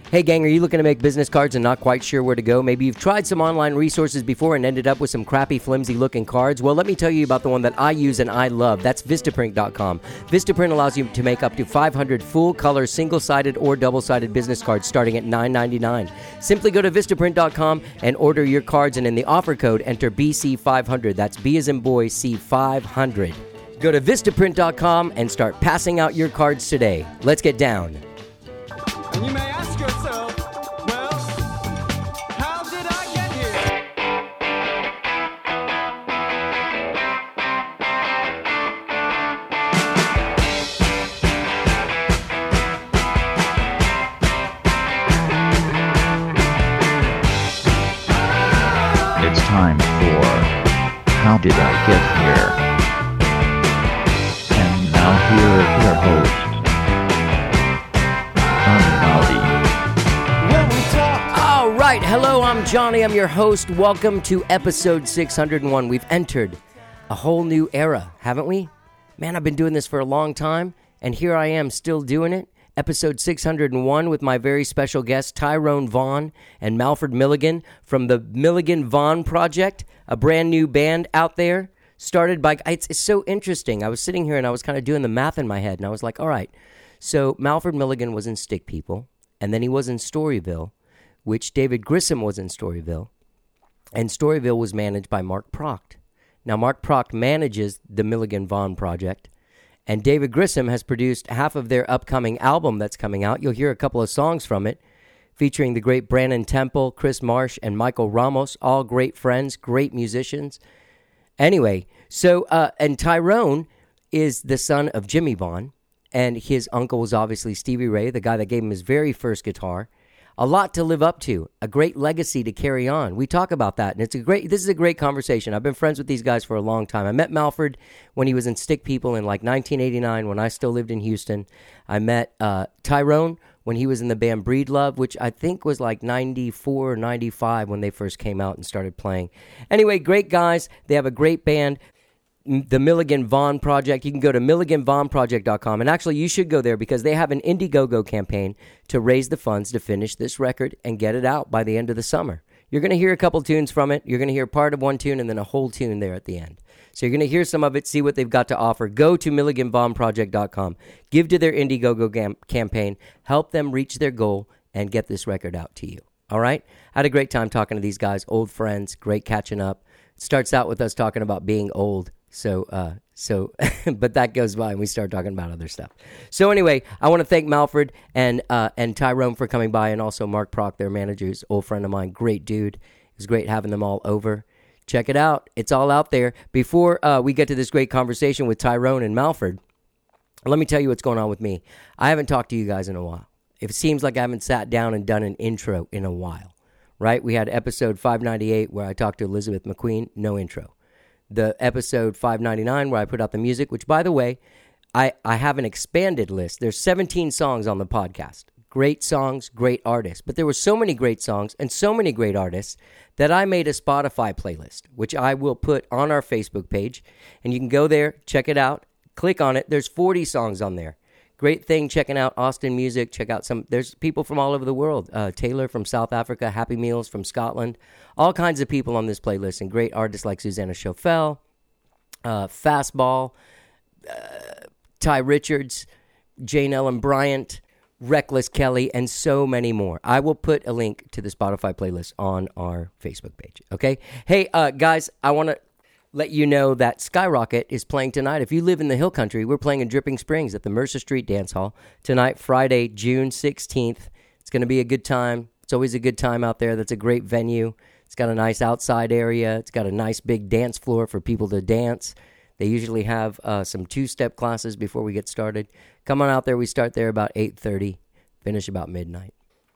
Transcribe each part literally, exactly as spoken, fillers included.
Hey gang, are you looking to make business cards and not quite sure where to go? Maybe you've tried some online resources before and ended up with some crappy, flimsy looking cards. Well, let me tell you about the one that I use and I love. That's Vistaprint dot com. Vistaprint allows you to make up to five hundred full-color, single-sided or double-sided business cards starting at nine ninety-nine. Simply go to Vistaprint dot com and order your cards, and in the offer code, enter B C five hundred. That's B as in boy, C five hundred. Go to Vistaprint dot com and start passing out your cards today. Let's get down. And you may ask yourself, well, how did I get here? It's time for How Did I Get Here? And now here is your host, All right, hello, I'm Johnny. I'm your host. Welcome to episode six hundred one. We've entered a whole new era, haven't we? Man, I've been doing this for a long time, and here I am still doing it. Episode six hundred one with my very special guests, Tyrone Vaughn and Malford Milligan from the Milligan Vaughn Project, a brand new band out there. Started by, it's, it's so interesting. I was sitting here and I was kind of doing the math in my head, and I was like, all right, so Malford Milligan was in Stick People, and then he was in Storyville, which David Grissom was in Storyville, and Storyville was managed by Mark Proct. Now, Mark Proct manages the Milligan Vaughn Project, and David Grissom has produced half of their upcoming album that's coming out. You'll hear a couple of songs from it, featuring the great Brandon Temple, Chris Marsh, and Michael Ramos, all great friends, great musicians. Anyway, so, uh, and Tyrone is the son of Jimmy Vaughn, and his uncle was obviously Stevie Ray, the guy that gave him his very first guitar. A lot to live up to, a great legacy to carry on. We talk about that, and it's a great. This is a great conversation. I've been friends with these guys for a long time. I met Malford when he was in Stick People in like nineteen eighty-nine when I still lived in Houston. I met uh, Tyrone when he was in the band Breedlove, which I think was like ninety-four or ninety-five when they first came out and started playing. Anyway, great guys. They have a great band. The Milligan Vaughn Project. You can go to Milligan Vaughn Project dot com, and actually you should go there because they have an Indiegogo campaign to raise the funds to finish this record and get it out by the end of the summer. You're going to hear a couple tunes from it. You're going to hear part of one tune and then a whole tune there at the end. So you're going to hear some of it, see what they've got to offer. Go to Milligan Vaughn Project dot com. Give to their Indiegogo gam- campaign. Help them reach their goal and get this record out to you. All right? I had a great time talking to these guys, old friends, great catching up. It starts out with us talking about being old. So, uh, so, but that goes by and we start talking about other stuff. So anyway, I want to thank Malford and, uh, and Tyrone for coming by, and also Mark Proct, their manager, who's an old friend of mine. Great dude. It was great having them all over. Check it out. It's all out there. Before, uh, we get to this great conversation with Tyrone and Malford, let me tell you what's going on with me. I haven't talked to you guys in a while. It seems like I haven't sat down and done an intro in a while, right? We had episode five ninety-eight where I talked to Elizabeth McQueen, no intro. The episode five ninety-nine where I put out the music, which, by the way, I, I have an expanded list. There's seventeen songs on the podcast. Great songs, great artists. But there were so many great songs and so many great artists that I made a Spotify playlist, which I will put on our Facebook page. And you can go there, check it out, click on it. There's forty songs on there. Great thing checking out Austin music. Check out some, there's people from all over the world. Uh, Taylor from South Africa, Happy Meals from Scotland. All kinds of people on this playlist, and great artists like Susanna Schofel, uh, Fastball, uh, Ty Richards, Jane Ellen Bryant, Reckless Kelly, and so many more. I will put a link to the Spotify playlist on our Facebook page, okay? Hey, uh, guys, I want to let you know that Skyrocket is playing tonight. If you live in the Hill Country, we're playing in Dripping Springs at the Mercer Street Dance Hall tonight, Friday, June sixteenth. It's going to be a good time. It's always a good time out there. That's a great venue. It's got a nice outside area. It's got a nice big dance floor for people to dance. They usually have uh, some two-step classes before we get started. Come on out there. We start there about eight thirty, finish about midnight.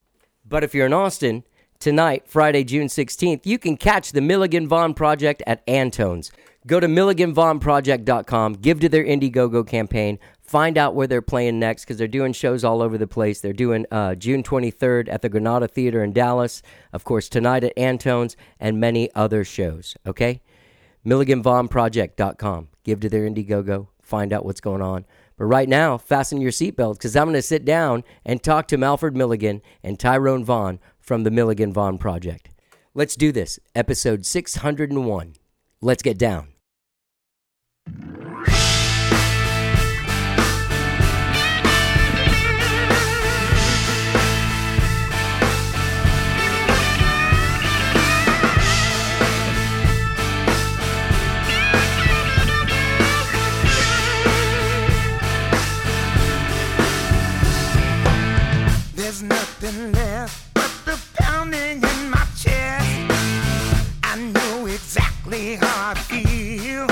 But if you're in Austin, tonight, Friday, June sixteenth, you can catch the Milligan Vaughn Project at Antone's. Go to Milligan Vaughn Project dot com, give to their Indiegogo campaign, find out where they're playing next, because they're doing shows all over the place. They're doing uh, June twenty-third at the Granada Theater in Dallas, of course, tonight at Antone's, and many other shows, okay? Milligan Vaughn Project dot com. Give to their Indiegogo, find out what's going on. But right now, fasten your seatbelts because I'm going to sit down and talk to Malford Milligan and Tyrone Vaughn from the Milligan Vaughn Project. Let's do this. Episode six hundred one. Let's get down. There's nothing left but the pounding in my chest. I know exactly how I feel.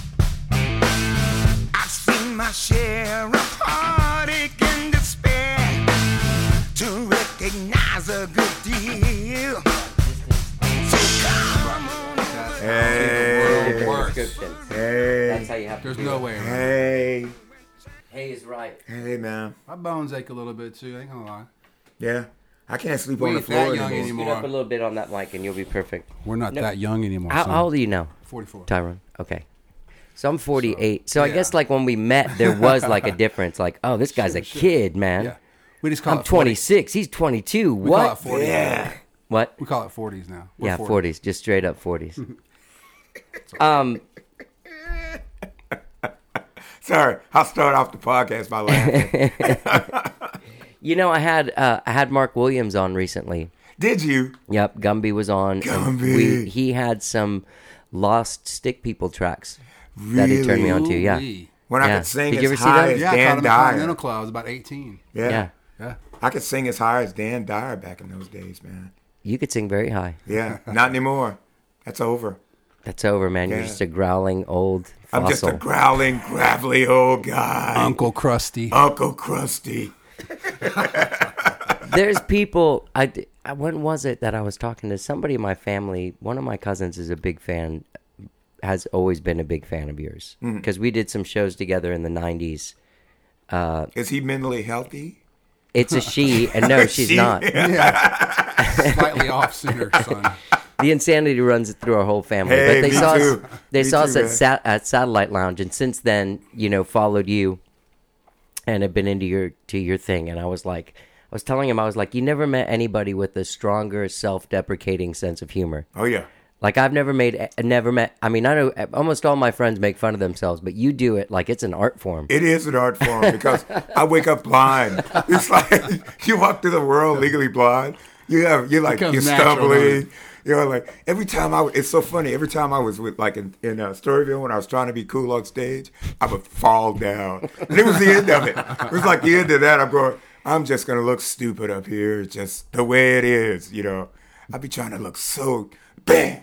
I've seen my share of heartache and despair to recognize a good deal. So come on over. Hey, Description. hey, That's how you have to There's do no it. way around it. hey, Hey is right. hey, man. My bones ache a little bit too, I ain't gonna lie. Yeah, I can't sleep We on the ain't that floor young anymore. anymore. Scoot up a little bit on that mic and you'll be perfect. We're not No. that young anymore. How, son. how old are you now, forty-four. Tyrone? Okay. So I'm forty-eight. So, I yeah. guess like when we met, there was like a difference. Like, oh, this guy's a Sure, sure. kid, man. Yeah. We just call I'm it forty. twenty-six. He's twenty-two. We call it What? forty. Yeah. What? We call it forties now. We're Yeah, forty. forties. Just straight up forties. um, Sorry, I'll start off the podcast by laughing. you know, I had uh, I had Mark Williams on recently. Did you? Yep, Gumby was on. and Gumby. We, he had some Lost Stick People tracks that he turned me on to. Yeah. Ooh-wee. When I Yeah. could sing Did as you ever see high that? as Yeah, I caught Dan him at Continental Dyer. Club. I was about eighteen. Yeah. Yeah. Yeah. I could sing as high as Dan Dyer back in those days, man. You could sing very high. Yeah, not anymore. That's over. That's over, man. You're Yeah. just a growling old fossil. I'm just a growling, gravelly old guy. Uncle Krusty. Uncle Krusty. There's people. I, I when was it that I was talking to somebody in my family? One of my cousins is a big fan. Has always been a big fan of yours because we did some shows together in the nineties. Is he mentally healthy? It's a she, and no, she's She- not. Slightly off center, son. The insanity runs through our whole family. Hey, but they me saw too. us. They Me saw too, us at, man. sat, at Satellite Lounge, and since then, you know, followed you, and have been into your to your thing. And I was like, I was telling him, I was like, you never met anybody with a stronger, self-deprecating sense of humor. Oh, yeah. Like I've never made, never met. I mean, I know almost all my friends make fun of themselves, but you do it like it's an art form. It is an art form because I wake up blind. It's like you walk through the world legally blind. You have you're like Becomes you're natural, stumbling. doesn't You know, like every time I, it's so funny. Every time I was with, like in, in uh, Storyville when I was trying to be cool on stage, I would fall down, and it was the end of it. It was like the end of that. I'm going, I'm just gonna look stupid up here, just the way it is. You know, I'd be trying to look so bam.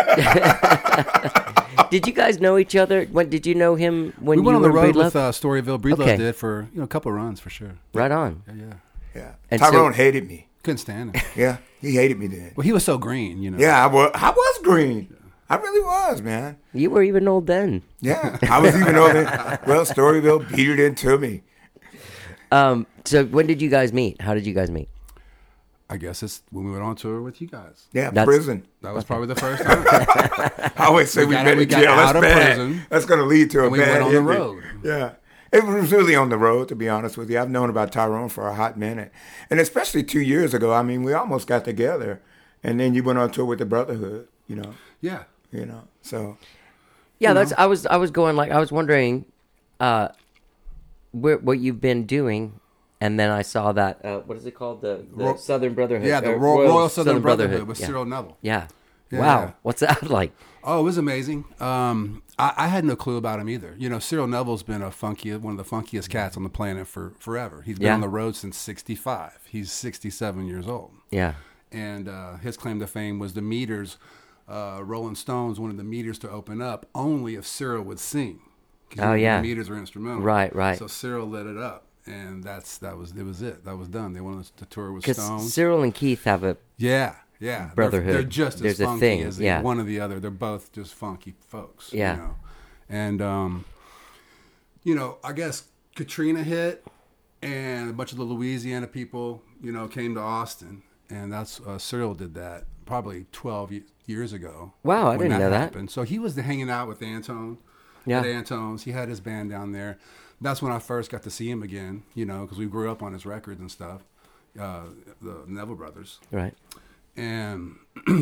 Did you guys know each other? When did you know him when We you went on the were road in with Breedlove? uh, Storyville. Breedlove Okay. did for you know a couple of runs for sure. Right on. Yeah, yeah. Yeah, And so- Tyrone hated me. Couldn't stand it. Yeah, he hated me then. Well, he was so green, you know. Yeah, I was. I was green. I really was, man. You were even old then. Yeah, I was even over. Well, Storyville beat it into me. Um, so when did you guys meet? How did you guys meet? I guess it's when we went on tour with you guys. Yeah, That's- prison. That was probably the first time. I always say We we got have been out- we in got jail. That's out of bad. prison. That's going to lead to a And we bad went on the ending. road. Yeah. It was really on the road, to be honest with you. I've known about Tyrone for a hot minute. And especially two years ago, I mean, we almost got together. And then you went on tour with the Brotherhood, you know, Yeah. you know. So, Yeah, that's. I was. I was going like. I was wondering, uh, where, what you've been doing, and then I saw that. Uh, what is it called? The, the Ro- Southern Brotherhood. Yeah, the uh, Royal, Royal Southern, Brotherhood, with yeah. Cyril Neville. Yeah. Yeah, Wow. yeah. What's that like? Oh, it was amazing. Um, I, I had no clue about him either. You know, Cyril Neville's been a funky, one of the funkiest cats on the planet for forever. He's been Yeah. on the road since sixty-five. He's sixty-seven years old. Yeah. And uh, his claim to fame was the meters. Uh, Rolling Stones wanted the meters to open up only if Cyril would sing. 'Cause, you Oh, know, yeah. the meters were instrumental. Right, right. So Cyril lit it up, and that's that was it. Was it? That was done. They wanted us to tour with Because Stones. Cyril and Keith have a. Yeah, yeah. They're- Brotherhood. They're, just as There's a funky thing, as the- yeah. one or the other. They're both just funky folks. Yeah. You know? And, um, you know, I guess Katrina hit, and a bunch of the Louisiana people, you know, came to Austin, and that's uh, Cyril did that probably twelve ye- years ago. Wow, I when didn't know that. happened. So he was hanging out with Antone. Yeah. At Antone's. He had his band down there. that's when I first got to see him again, you know, because we grew up on his records and stuff, uh, the Neville Brothers. Right. And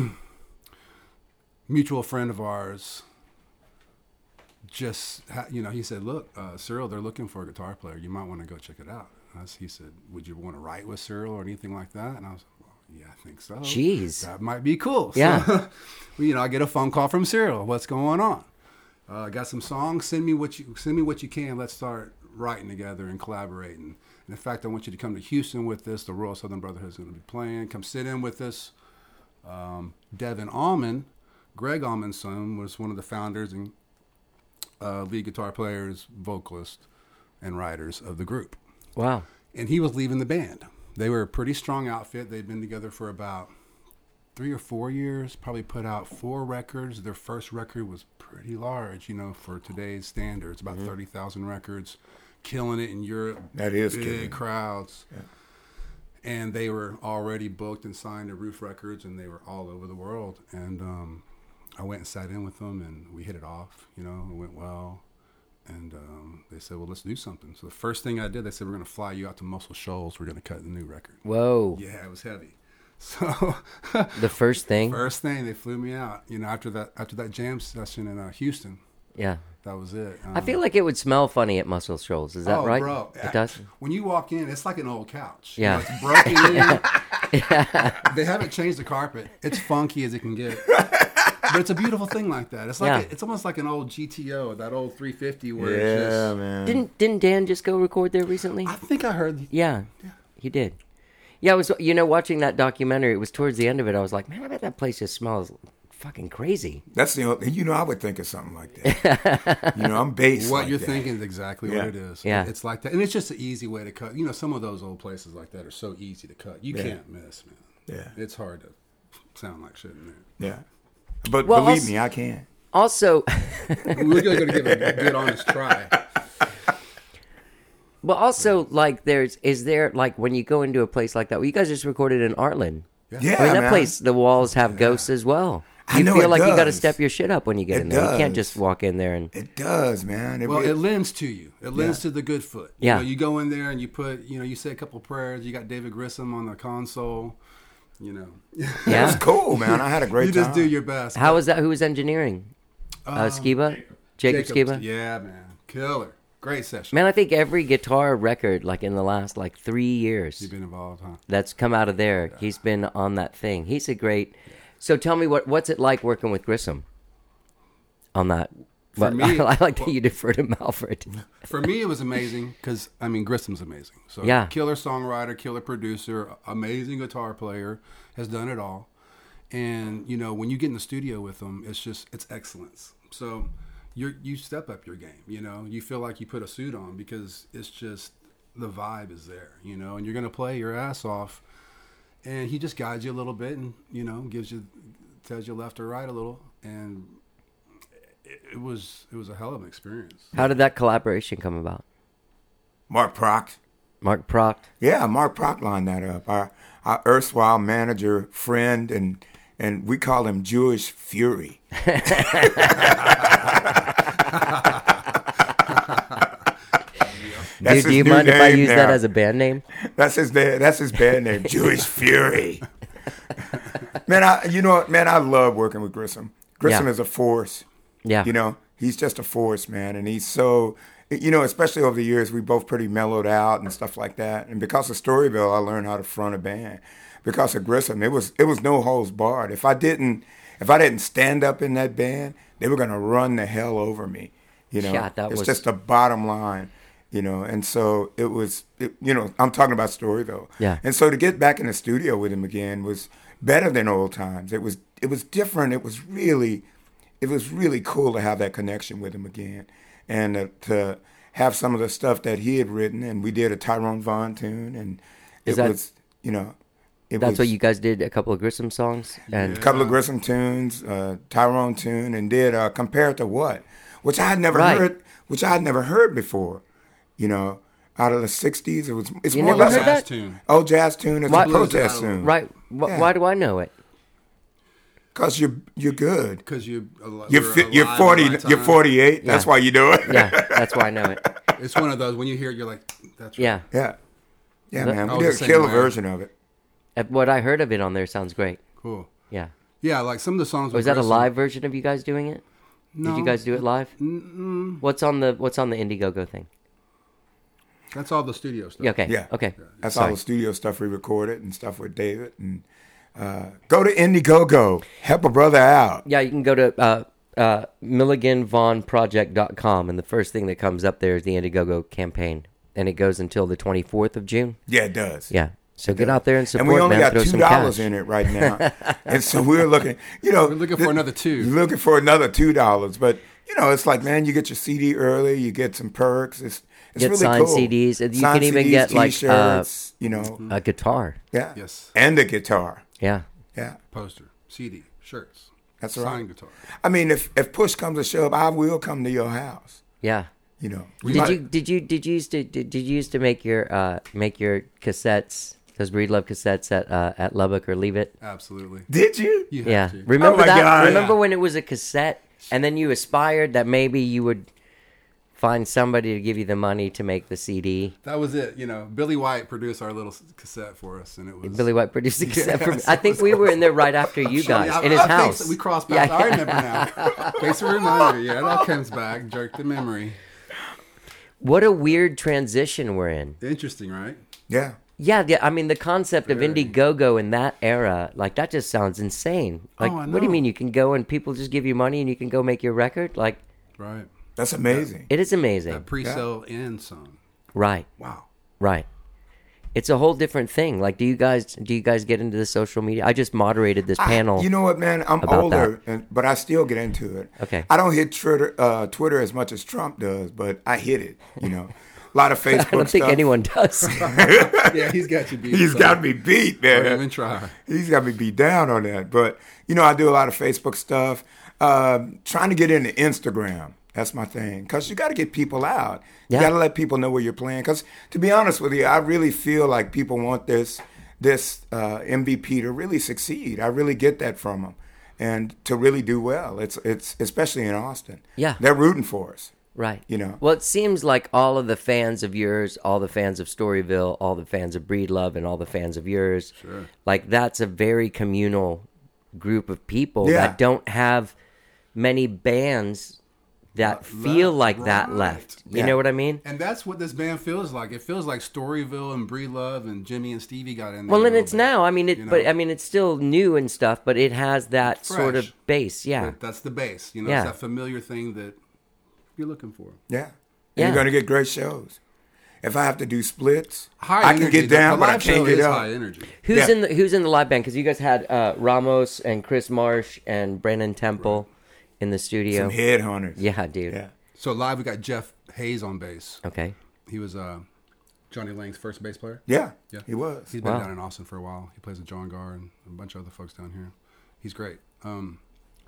mutual friend of ours just, ha- you know, he said, look, uh, Cyril, they're looking for a guitar player. You might want to go check it out. And I s- he said, would you want to write with Cyril or anything like that? And I was like, well, yeah, I think so. Jeez. That might be cool. Yeah. So, well, you know, I get a phone call from Cyril. What's going on? Uh, I got some songs. Send me what you send me what you can. Let's start writing together and collaborating. And in fact, I want you to come to Houston with us. The Royal Southern Brotherhood is going to be playing. Come sit in with us. Um, Devin Allman, Greg Allman's son, was one of the founders and uh, lead guitar players, vocalist, and writers of the group. Wow. And he was leaving the band. They were a pretty strong outfit. They'd been together for about three or four years, probably put out four records. Their first record was pretty large, you know, for today's standards, about thirty thousand records, killing it in Europe. That is big killing it. crowds. And they were already booked and signed to Roof Records, and they were all over the world. And um, I went and sat in with them, and we hit it off, you know, it went well. And um, they said, well, let's do something. So the first thing I did, they said, we're going to fly you out to Muscle Shoals. We're going to cut the new record. Whoa. Yeah, it was heavy. So The first thing. first thing, they flew me out. You know, after that after that jam session in uh, Houston, Yeah. that was it. I feel like it would smell funny at Muscle Shoals. Is that oh, right? bro. It does? When you walk in, it's like an old couch. You Yeah. know, it's broken in. They haven't changed the carpet. It's funky as it can get. But it's a beautiful thing like that. It's like Yeah. a, it's almost like an old G T O, that old three fifty where Yeah, it's just... man. Didn't didn't Dan just go record there recently? I think I heard... Yeah, he did. Yeah, I was, you know, watching that documentary. It was towards the end of it. I was like, man, I bet that place just smells fucking crazy. That's the only, you know, I would think of something like that. You know, I'm based What like you're that. thinking is exactly Yeah. what it is. Yeah. It's like that. And it's just an easy way to cut. You know, some of those old places like that are so easy to cut. You Yeah. can't miss, man. Yeah. It's hard to sound like shit in there. Yeah. But Well, believe also- me, I can. Also, We're going to give it a good, honest try. but also, like, there's is there like when you go into a place like that? Well, you guys just recorded in Artland. Yeah, I mean, that man. place, the walls have ghosts as well. I You know feel it like you got to does. step your shit up when you get It in there. You can't does. just walk in there and It does, man. It, Well, it- it lends to you. It lends Yeah. to the good foot. Yeah. You know, you go in there and you put, you know, you say a couple prayers. You got David Grissom on the console. You know, it yeah. was cool, man. I had a great you time. just do your best. How was that? Who was engineering? Uh, Skiba, Jacob, Skiba. Yeah, man, killer, great session. Man, I think every guitar record, like in the last like three years, You've been involved, huh? that's come out of there, he's been on that thing. He's a great. So tell me what what's it like working with Grissom on that? For But me, I, like that you defer to Malfred. For me, it was amazing because I mean, Grissom's amazing. So Yeah. killer songwriter, killer producer, amazing guitar player, has done it all. And you know, when you get in the studio with them, it's just it's excellence. So you you step up your game. You know, you feel like you put a suit on because it's just the vibe is there. You know, and you're gonna play your ass off. And he just guides you a little bit, and you know, gives you tells you left or right a little, and it, it was it was a hell of an experience. How did that collaboration come about? Mark Proct. Mark Proct. Yeah, Mark Proct lined that up. Our, our erstwhile manager, friend, and and we call him Jewish Fury. Do, That's do his you new mind if I name use that now. as a band name? That's his name. That's his band name, Jewish Fury. Man, I you know what, man, I love working with Grissom. Grissom Yeah. is a force. Yeah. You know, he's just a force, man, and he's so. You know, especially over the years, we both pretty mellowed out and stuff like that. And because of Storyville, I learned how to front a band. Because of Grissom, it was it was no holds barred. If I didn't if I didn't stand up in that band, they were gonna run the hell over me. You know, Yeah, that it's was- just the bottom line. You know, and so it was. It, you know, I'm talking about Storyville. Yeah. And so to get back in the studio with him again was better than old times. It was it was different. It was really it was really cool to have that connection with him again, and uh, to have some of the stuff that he had written. And we did a Tyrone Vaughn tune, and it Is that- was you know it That's was what you guys did. A couple of Grissom songs, and a couple of Grissom tunes, uh, Tyrone tune, and did uh, Compared to What, which I had never Right. heard, which I had never heard before. You know, out of the sixties, it was it's You more or never less heard a that? Jazz tune. oh jazz tune. It's Why- a protest Blues tune, right? Wh- Yeah. Why do I know it? Because you're you're good. Because you, You're fi- you're forty. You're forty-eight. That's Yeah. why you do it. Yeah, that's why I know it. It's one of those when you hear it, you're like, "That's right." Yeah. Yeah. Yeah, Look- man. I We was did a the same killer way. version of it. Uh, What I heard of it on there sounds great. Cool. Yeah. Yeah, like some of the songs. Was with that a Grissom- live version of you guys doing it? No. Did you guys do it live? Mm-mm. What's on the What's on the Indiegogo thing? That's all the studio stuff. Yeah. Okay. Yeah. Okay. That's Sorry. all the studio stuff we recorded and stuff with David. And uh, go to Indiegogo. Help a brother out. Yeah, you can go to uh, uh, milligan von project dot com, and the first thing that comes up there is the Indiegogo campaign, and it goes until the twenty-fourth of June. Yeah, it does. Yeah, so get out there and support. And we only man. got Throw two some dollars cash. in it right now, and so we're looking. You know, We're looking for th- another two. Looking for another two dollars, but you know, it's like, man, you get your C D early, you get some perks. It's it's Get really signed cool. C Ds, and you Signed can even C Ds, get, like, uh, T-shirts, you know, A guitar. yeah, Yes. and the guitar, Yeah. yeah. Poster, C D, shirts. That's signed right. guitar. I mean, if if push comes to shove, I will come to your house. Yeah. You know, Did might- you did you did you used to did, did you used to make your uh make your cassettes, those Breed Love cassettes at uh, at Lubbock or Leave It? Absolutely. Did you? You have Yeah. to. Remember Oh my that? God. Remember Yeah. when it was a cassette and then you aspired that maybe you would find somebody to give you the money to make the C D. That was it. You know, Billy White produced our little s- cassette for us, and it was Billy White produced the cassette for me. Yes, I it think was we were in there right after you guys Yeah, in his I think house. so. We crossed Yeah, paths. I remember now. Thanks for reminding me. Yeah, it all comes back. Jerk the memory. What a weird transition we're in. Interesting, right? Yeah. Yeah, yeah. I mean, the concept of Indiegogo in that era, like that, just sounds insane. Like, Oh, I what do you know. mean you can go and people just give you money and you can go make your record? Like, Right. That's amazing. it is amazing. That pre-sale and some. Right, Wow. right. It's a whole different thing. Like, do you guys do you guys get into the social media? I just moderated this panel. I, you know what, man? I'm about older, and, but I still get into it. Okay. I don't hit Twitter, uh, Twitter as much as Trump does, but I hit it. You know, a lot of Facebook I don't think stuff. anyone does. Yeah, he's got you beat. He's so got me beat, Don't man. even try. He's got me beat down on that. But you know, I do a lot of Facebook stuff. Um, trying to get into Instagram. That's my thing. Because you got to get people out. You Yeah. got to let people know where you're playing. Because to be honest with you, I really feel like people want this this uh, M V P to really succeed. I really get that from them, and to really do well. It's it's especially in Austin. Yeah. they're rooting for us. Right. You know. Well, it seems like all of the fans of yours, all the fans of Storyville, all the fans of Breed Love, and all the fans of yours, Sure. like that's a very communal group of people Yeah. that don't have many bands that feel left, like that right. left. You Yeah. know what I mean? And that's what this band feels like. It feels like Storyville and Breed Love and Jimmy and Stevie got in there. Well, a and little it's bit, now. I mean, it. you But know? I mean, it's still new and stuff. But it has that sort of Fresh. base. Yeah. That- That's the base. You know, Yeah. it's that familiar thing that you're looking for. Yeah, and Yeah. you're gonna get great shows. If I have to do splits, High I can energy. get down, the but I live can't show get is up. high energy. Who's Yeah. in the Who's in the live band? Because you guys had uh, Ramos and Chris Marsh and Brandon Temple in the studio. Some headhunters. Yeah, dude. Yeah. So live, we got Jeff Hayes on bass. Okay. He was uh, Johnny Lang's first bass player. Yeah, Yeah. he was. He's been Wow. down in Austin for a while. He plays with John Garr and a bunch of other folks down here. He's great. Um,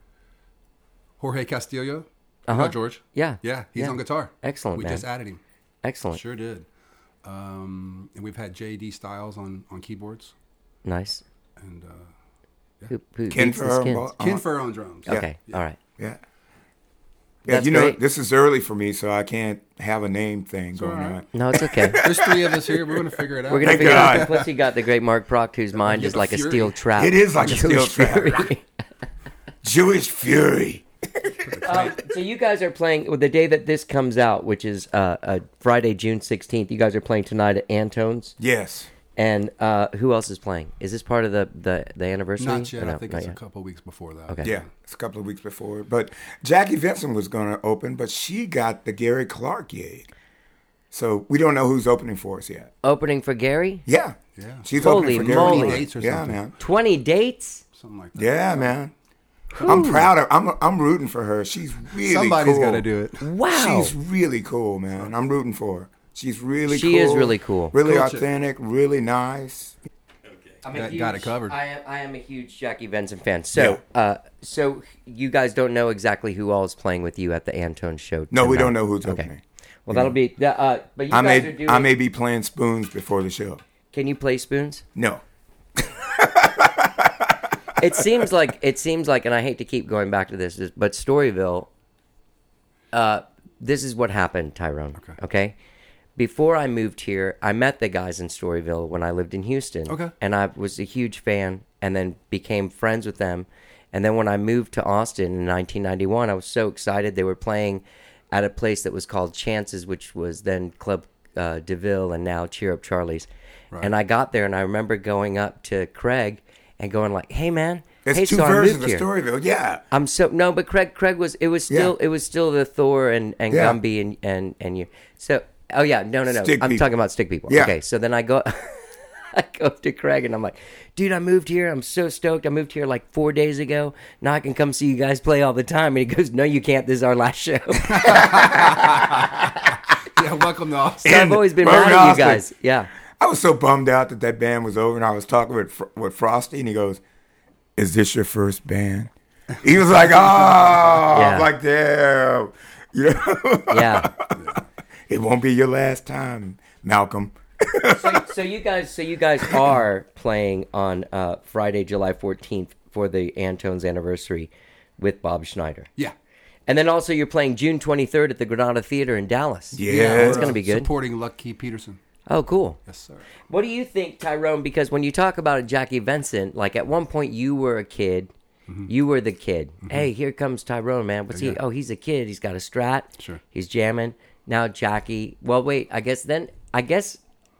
Jorge Castillo. You Uh-huh. know George? Yeah. Yeah, he's Yeah. on guitar. Excellent, We man. just added him. Excellent. Sure did. Um, and we've had J D Styles on, on keyboards. Nice. And uh, Who, who Ken beats the Furr, Skins? uh, Ken Furr on drums. Okay. All right. Yeah. Yeah, That's you know, great. this is early for me, so I can't have a name thing going all right. on. No, it's okay. There's three of us here. We're going to figure it out. We're gonna Thank figure God. out. Plus, you got the great Mark Proct, whose mind Yeah, is the like a Fury. steel trap. It is like a steel Jewish trap. Fury. Jewish Fury. Um, so you guys are playing well, the day that this comes out, which is uh, uh, Friday, June sixteenth. You guys are playing tonight at Antone's. Yes. And uh, who else is playing? Is this part of the the, the anniversary? Not yet. Or no, I think not it's yet? a couple weeks before that. Okay. Yeah, it's a couple of weeks before. But Jackie Vincent was going to open, but she got the Gary Clark gig. So we don't know who's opening for us yet. Opening for Gary? Yeah. Yeah. She's Holy opening for Gary moly. Clark. Dates or yeah, something. man. twenty dates? Something like that. Yeah, man. I'm proud of I'm I'm rooting for her. She's really Somebody's cool. got to do it. Wow. She's really cool, man. I'm rooting for her. She's really She cool. is really cool. Really Coach it. authentic, really nice. I'm Got- got it covered. I am, I am a huge Jackie Vincent fan. So, uh, so you guys don't know exactly who all is playing with you at the Antone show. No, we tonight. don't know who's Okay. opening. Well, that'll be. that, Uh, but you I guys may are doing. I may be playing spoons before the show. Can you play spoons? No. it seems like it seems like, and I hate to keep going back to this, but Storyville. Uh, this is what happened, Tyrone. Okay. Okay. Before I moved here, I met the guys in Storyville when I lived in Houston. Okay. And I was a huge fan, and then became friends with them. And then when I moved to Austin in nineteen ninety-one, I was so excited. They were playing at a place that was called Chances, which was then Club uh, DeVille and now Cheer Up Charlie's. Right. And I got there, and I remember going up to Craig and going like, "Hey, man, It's hey, two so I versions moved of here. Storyville. Yeah. I'm so no, but Craig, Craig was it was still Yeah. it was still the Thor and and Yeah. Gumby and and and you. So oh yeah, no no no, Stick I'm people. talking about stick people. Yeah. Okay, so then I go. I go up to Craig and I'm like, dude, I moved here. I'm so stoked. I moved here like four days ago. Now I can come see you guys play all the time. And he goes, no, you can't. This is our last show. Yeah, welcome to Austin. So I've always been Welcome mad to at you Austin. guys. Yeah. I was so bummed out that that band was over, and I was talking with Fr- with Frosty, and he goes, "Is this your first band?" He was like, "Oh, Yeah. I'm like damn, you know, Yeah. it won't be your last time, Malcolm." so, so you guys, so you guys are playing on uh, Friday, July fourteenth for the Antone's anniversary with Bob Schneider. Yeah. And then also you're playing June twenty-third at the Granada Theater in Dallas. Yeah. That's we're, going to uh, be good. Supporting Lucky Peterson. Oh, cool. Yes, sir. What do you think, Tyrone? Because when you talk about Jackie Vincent, like at one point you were a kid. Mm-hmm. You were the kid. Hey, here comes Tyrone, man. What's he? Yeah. Oh, he's a kid. He's got a Strat. Sure. He's jamming. Now Jackie. Well, wait. I guess then. I guess.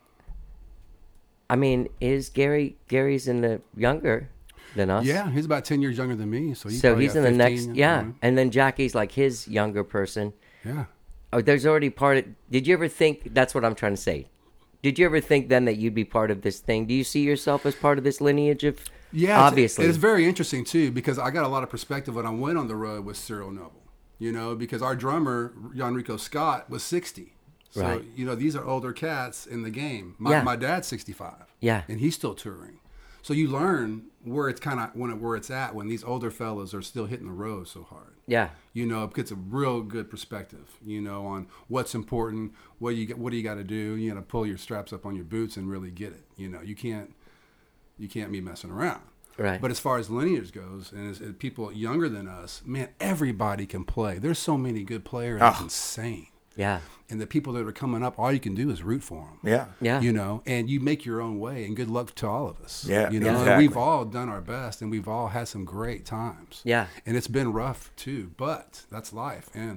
I mean, is Gary? Gary's in the younger than us. Yeah, he's about ten years younger than me, so, So probably he's got in the fifteen, next. Yeah, you and then Jackie's like his younger person. know. Yeah. Oh, there's already part of. Did you ever think? That's what I'm trying to say. Did you ever think then that you'd be part of this thing? Do you see yourself as part of this lineage of? Yeah, it's- obviously. it's very interesting too because I got a lot of perspective when I went on the road with Cyril Noble. You know, because our drummer Enrico Scott was sixty, so Right. you know these are older cats in the game. My, Yeah. my dad's sixty-five, Yeah. and he's still touring. So you learn where it's kind of when it, where it's at when these older fellas are still hitting the road so hard. Yeah. You know, it gets a real good perspective, you know, on what's important, what you get, what do you got to do? You got to pull your straps up on your boots and really get it. You know, you can't, you can't be messing around. Right. But as far as lineage goes, and as, as people younger than us, man, everybody can play. There's so many good players. It's Oh. insane. Yeah. And the people that are coming up, all you can do is root for them. Yeah. Yeah. You know, and you make your own way, and good luck to all of us. Yeah, you know, and exactly. we've all done our best, and we've all had some great times. Yeah. and it's been rough too, but that's life. And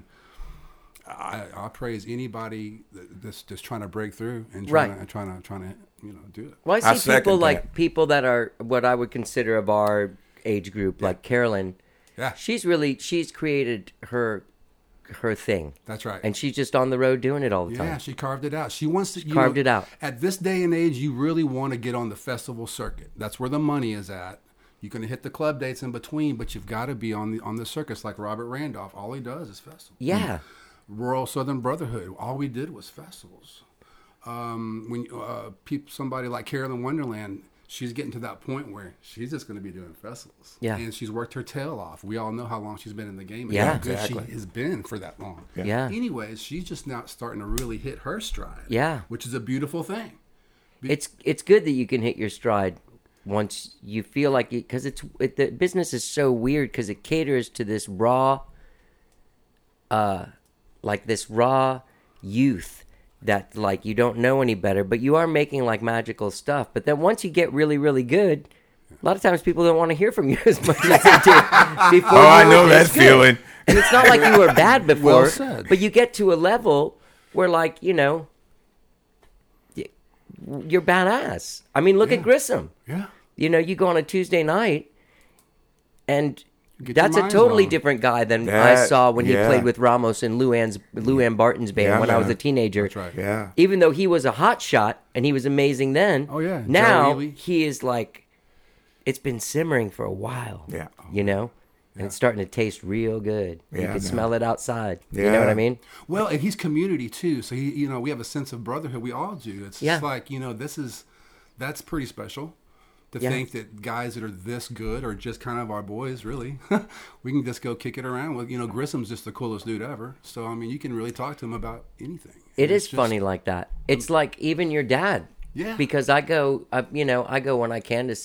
I, I praise anybody that- that's just trying to break through and trying Right. to trying to trying to you know do it. Well, I I see second people like that. people that are what I would consider of our age group, like Carolyn. Yeah, She's really she's created her her thing, that's right. and she's just on the road doing it all the Yeah, time. she carved it out. She wants to you carved know, it out. At this day and age, you really want to get on the festival circuit. That's where the money is at. You're going to hit the club dates in between, but you've got to be on the on the circus like Robert Randolph. All he does is festivals. Yeah. Royal Southern Brotherhood. All we did was festivals. Um, when uh, people, somebody like Carolyn Wonderland, she's getting to that point where she's just going to be doing festivals. Yeah. and she's worked her tail off. We all know how long she's been in the game and Yeah. how good Exactly. she has been for that long. Yeah. Anyways, she's just now starting to really hit her stride. Yeah. which is a beautiful thing. It's it's good that you can hit your stride once you feel like it, because it's it, the business is so weird because it caters to this raw, uh, like this raw youth that like you don't know any better, but you are making like magical stuff. But then once you get really really good, a lot of times people don't want to hear from you as much as they did before. Oh, I you know were that this good. feeling. And it's not like you were bad before, Well said. but you get to a level where like you know. You're badass. I mean, look at Grissom. Yeah, You know, you go on a Tuesday night, and Get your that's a mind totally blown. different guy than I That- saw when he yeah. played with Ramos and Lou Ann's Lou Ann Barton's band Yeah, when I was man. a teenager. that's right. Yeah. Even though he was a hot shot and he was amazing then. Oh, yeah. Now Joe Ely. he is like, it's been simmering for a while. Yeah. You know, and it's starting to taste real good. you Yeah, can man. smell it outside. You know what I Yeah. mean? Well, and he's community too. So he, you know, we have a sense of brotherhood. We all do. It's Yeah. just like you know, this is that's pretty special. To Yeah. think that guys that are this good are just kind of our boys, really. We can just go kick it around with, you know, Grissom's just the coolest dude ever. So, I mean, you can really talk to him about anything. It And is it's just- funny like that. It's like even your dad. Yeah. Because I go, uh, you know, I go when I can to see him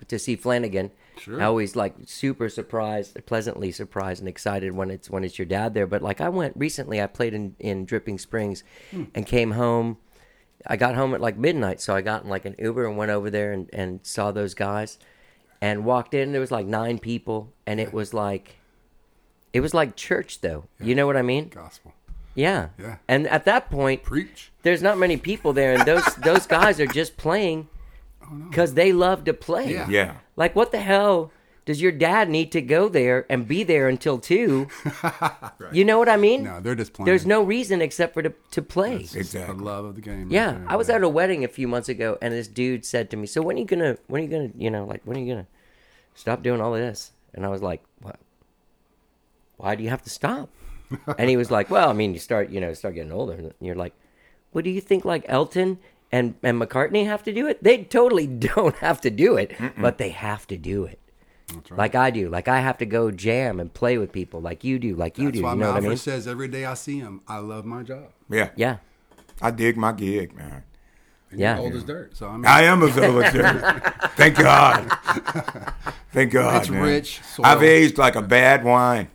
to see Flanagan. Sure. I always like super surprised, pleasantly surprised and excited when it's when it's your dad there. But like I went recently, I played in, in Dripping Springs Hmm. and came home. I got home at like midnight, so I got in like an Uber and went over there and, and saw those guys and walked in. There was like nine people, and it was like, it was like church though. You know what I mean? Gospel. Yeah. Yeah. And at that point, Preach. there's not many people there, and those those guys are just playing because they love to play. Yeah. Yeah. Like, what the hell does your dad need to go there and be there until two? You know what I mean? No, they're just playing. There's no reason except for to, to play. It's the Exactly. love of the game. Yeah, right there, I was man. at a wedding a few months ago, and this dude said to me, "So when are you gonna, when are you gonna, you know, like when are you gonna stop doing all of this?" And I was like, "What? Why do you have to stop?" And he was like, "Well, I mean, you start, you know, start getting older, and you're like, what do you think? Like Elton and and McCartney have to do it? They totally don't have to do it, but they have to do it." That's right. Like I do. Like I have to go jam and play with people like you do, like you That's do. why You know what I Malford mean? says every day I see him, I love my job. Yeah. Yeah. I dig my gig, man. And Yeah. you're old as dirt. So I mean, I am a soldier. Thank God. Thank God. It's man. rich, I've soil. aged like a bad wine.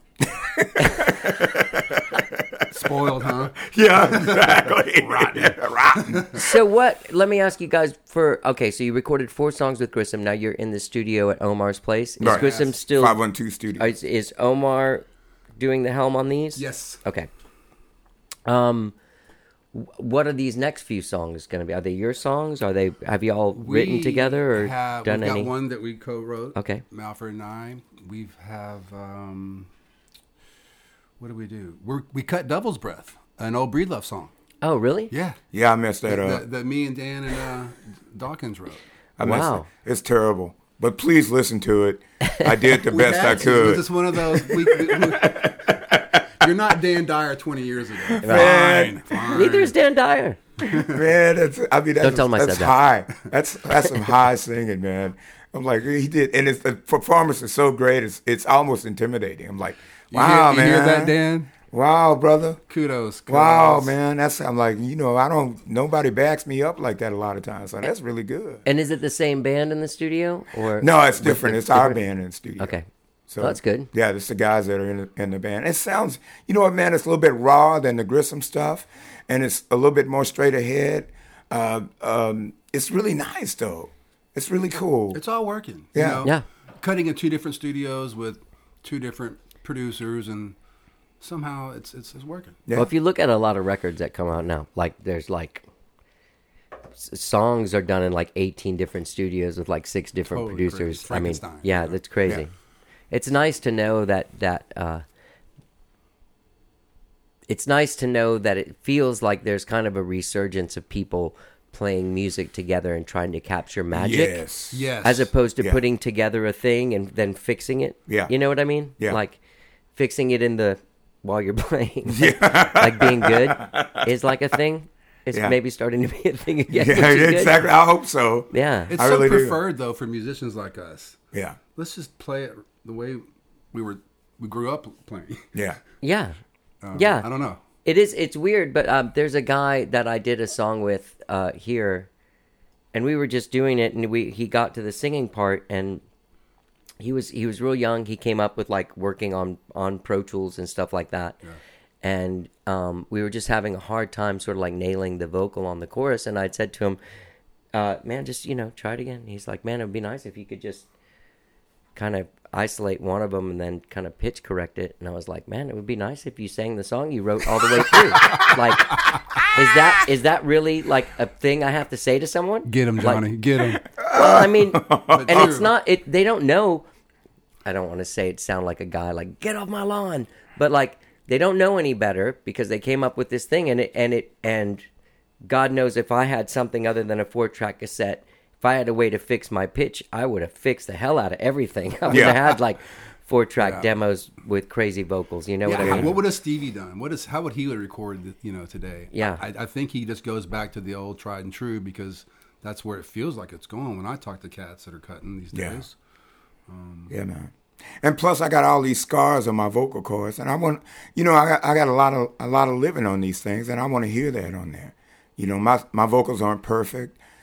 spoiled, huh? Yeah, exactly. Rotten. Rotten. So what? Let me ask you guys. For okay, so you recorded four songs with Grissom. Now you're in the studio at Omar's place. Is Right. Grissom still? five one two Studio. Is, is Omar doing the helm on these? Yes. Okay. Um, wh- what are these next few songs going to be? Are they your songs? Are they? Have you all written We together or have, done we've any? got one that we co-wrote. Okay. Malford and I. We have. Um, what do we do? We we cut Devil's Breath, an old Breedlove song. Oh, really? Yeah. Yeah, I messed that That, up. that, that me and Dan and uh, Dawkins wrote. I messed Wow. it. It's terrible. But please listen to it. I did the We best I had to. It was could. just one of those. We, we, we- you're not Dan Dyer twenty years ago. Man. Fine, fine. Neither is Dan Dyer. Man, that's I mean that's, Don't tell him I that's said that. high. That's that's some high singing, man. I'm like he did, and it's, the performance is so great. It's it's almost intimidating. I'm like, You wow, hear, man. You hear that, Dan? Wow, brother. Kudos. kudos. Wow, man. That's I'm like you know I don't nobody backs me up like that a lot of times. So that's really good. And is it the same band in the studio or No, it's different. It's our different? band in the studio. Okay. So Well, that's good. Yeah, it's the guys that are in the, in the band. It sounds, you know what, man? It's a little bit raw than the Grissom stuff, and it's a little bit more straight ahead. Uh, um, it's really nice, though. It's really cool. It's all working. Yeah. You know? Yeah. Cutting in two different studios with two different producers, and somehow it's it's, it's working. Yeah. Well, if you look at a lot of records that come out now, like there's like s- songs are done in like eighteen different studios with like six different Totally producers. crazy. I mean, Frankenstein, yeah, you know? that's crazy. Yeah. It's nice to know that that uh, it's nice to know that it feels like there's kind of a resurgence of people playing music together and trying to capture magic. Yes. Yes. As opposed to Yeah. putting together a thing and then fixing it. Yeah. You know what I mean? Yeah. Like fixing it in the while you're playing. Like being good is like a thing. It's Yeah. maybe starting to be a thing again. Yeah, which is good. exactly. I hope so. Yeah. It's I so really do. preferred though for musicians like us. Yeah. Let's just play it the way we were we grew up playing. Yeah. Yeah. Um, Yeah. I don't know. It is. It's weird, but um, there's a guy that I did a song with uh, here, and we were just doing it, and we he got to the singing part, and he was he was real young. He came up with like working on on Pro Tools and stuff like that, and um, we were just having a hard time sort of like nailing the vocal on the chorus. And I'd said to him, uh, "Man, just you know, try it again." He's like, "Man, it'd be nice if you could just kind of isolate one of them and then kind of pitch correct it." And I was like, "Man, it would be nice if you sang the song you wrote all the way through." Like, is that is that really like a thing I have to say to someone? Get him, Like, Johnny. Get him. well, I mean, and true. it's not it. They don't know. I don't want to say it sound like a guy like get off my lawn, but like they don't know any better because they came up with this thing and it and it and God knows if I had something other than a four track cassette. If I had a way to fix my pitch, I would have fixed the hell out of everything. I would Yeah. have had like four track Yeah. demos with crazy vocals. You know Yeah, what I how- mean? what would have Stevie done? What is how would he record? You know, today. Yeah. I, I think he just goes back to the old tried and true because that's where it feels like it's going. When I talk to cats that are cutting these Yeah. days, Yeah, man. And plus, I got all these scars on my vocal cords, and I want, you know, I got, I got a lot of a lot of living on these things, and I want to hear that on there. You know, my my vocals aren't perfect.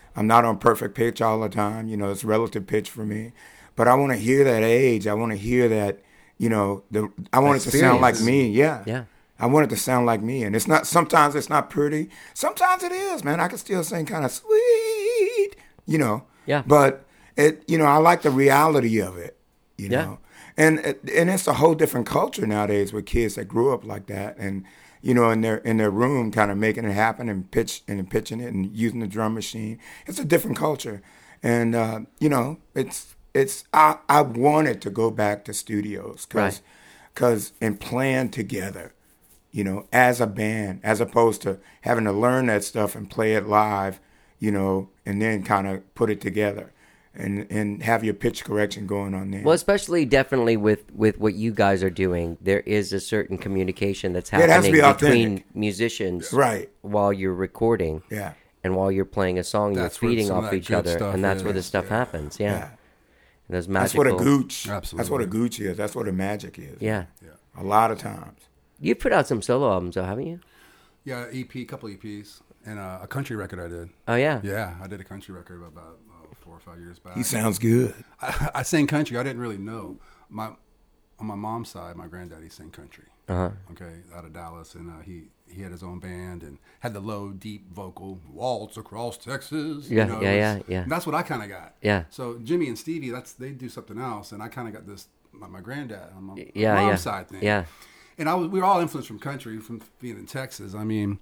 I'm not on perfect pitch all the time. You know, it's relative pitch for me. But I want to hear that age. I want to hear that, you know, the I want it to sound like me. Yeah. Yeah. I want it to sound like me. And it's not, sometimes it's not pretty. Sometimes it is, man. I can still sing kind of sweet, you know. Yeah. But, it, you know, I like the reality of it, you Yeah. know. And and it's a whole different culture nowadays with kids that grew up like that. And, you know, in their in their room kind of making it happen and pitch and pitching it and using the drum machine. It's a different culture. And, uh, you know, it's, it's I, I wanted to go back to studios because Right. cause, and plan together. You know, as a band, as opposed to having to learn that stuff and play it live, you know, and then kind of put it together and, and have your pitch correction going on there. Well, especially definitely with, with what you guys are doing, there is a certain communication that's Yeah, it has to happening be between authentic. musicians Right. while you're recording. Yeah. And while you're playing a song, That's you're where feeding some of off that each good other, stuff and that's where the is. stuff Yeah. happens. Yeah. Yeah. And those That's magical. what a gooch. Absolutely. That's what a gooch is. That's what a magic is. Yeah. A lot of times. You've put out some solo albums, though, haven't you? Yeah, E P, couple E Ps, and uh, a country record I did. Oh yeah. Yeah, I did a country record about uh, four or five years back. He sounds good. I, I sang country. I didn't really know. My on my mom's side, my granddaddy sang country. Uh huh. Okay, out of Dallas, and uh, he he had his own band and had the low, deep vocal waltz across Texas. Yeah, you know, yeah, it yeah, was- yeah. and that's what I kind of got. Yeah. So Jimmy and Stevie, that's they do something else, and I kind of got this. My, my granddad on my, my Yeah, mom's yeah. side thing. Yeah. And I was, we were all influenced from country, from being in Texas. I mean,